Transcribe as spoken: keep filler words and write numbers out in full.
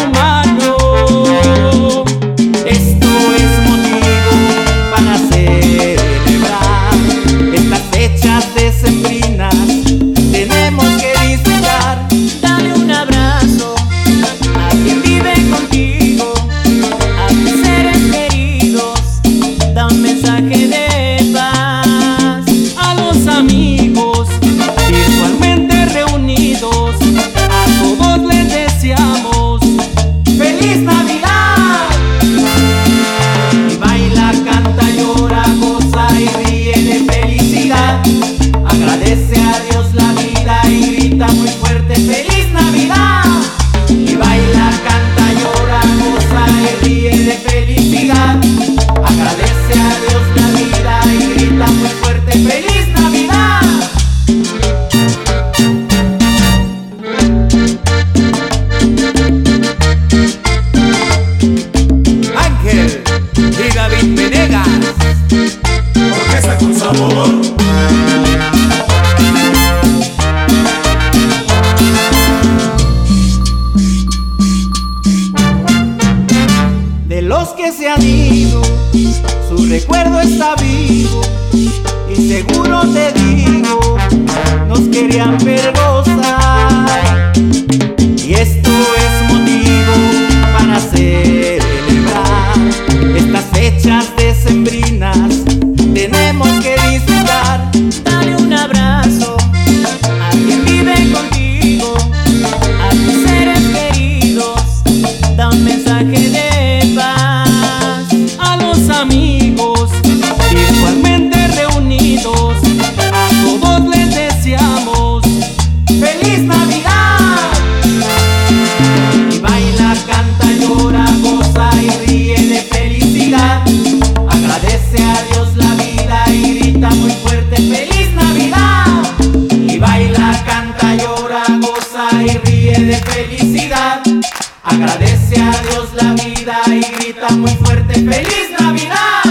humano. Esto es motivo para celebrar estas fechas decembrinas. Tenemos que disfrutar. Dale un abrazo a quien vive contigo, a tus seres queridos, da un mensaje de paz. A los amigos virtualmente reunidos, a todos les deseamos ¡Feliz Navidad! Y baila, canta, llora, goza y ríe de felicidad. Agradece a Dios la vida y grita muy fuerte ¡Feliz Navidad! Y baila, canta, llora, goza y ríe de felicidad. Agradece a Dios la vida y grita muy fuerte ¡Feliz Navidad! Ángel y David Venegas, orquesta con sabor. De los que se han ido, su recuerdo está vivo. Y seguro te digo, nos querían ver gozar. Y esto es motivo para celebrar estas fechas decembrinas. Tenemos que disfrutar. Dale un abrazo a quien vive contigo, a tus seres queridos, da un mensaje de paz. A los amigos virtualmente reunidos, a todos les deseamos ¡Feliz Navidad! Y baila, canta, llora, goza y ríe de felicidad. Agradece a Dios la vida y grita muy fuerte ¡Feliz Navidad! Y baila, canta, llora, goza y ríe de felicidad. Agradece a Dios la vida y grita muy fuerte ¡Feliz Navidad!